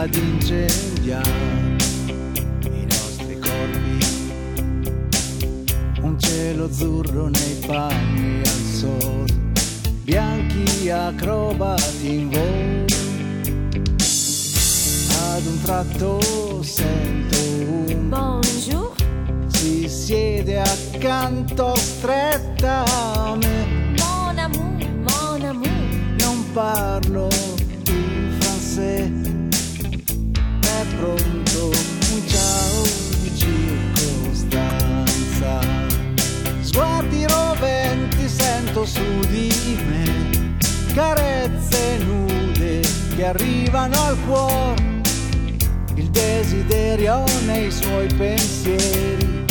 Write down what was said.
ad incendiare i nostri corpi. Un cielo azzurro nei panni al sole, bianchi acrobati in volo. Ad un tratto sento un bonjour, si siede accanto stretta a me. mon amour, mon amour. Non parlo il francese, è pronto un ciao di circostanza. Sguardi roventi sento su di me, carezze nude che arrivano al cuore, il desiderio nei suoi pensieri.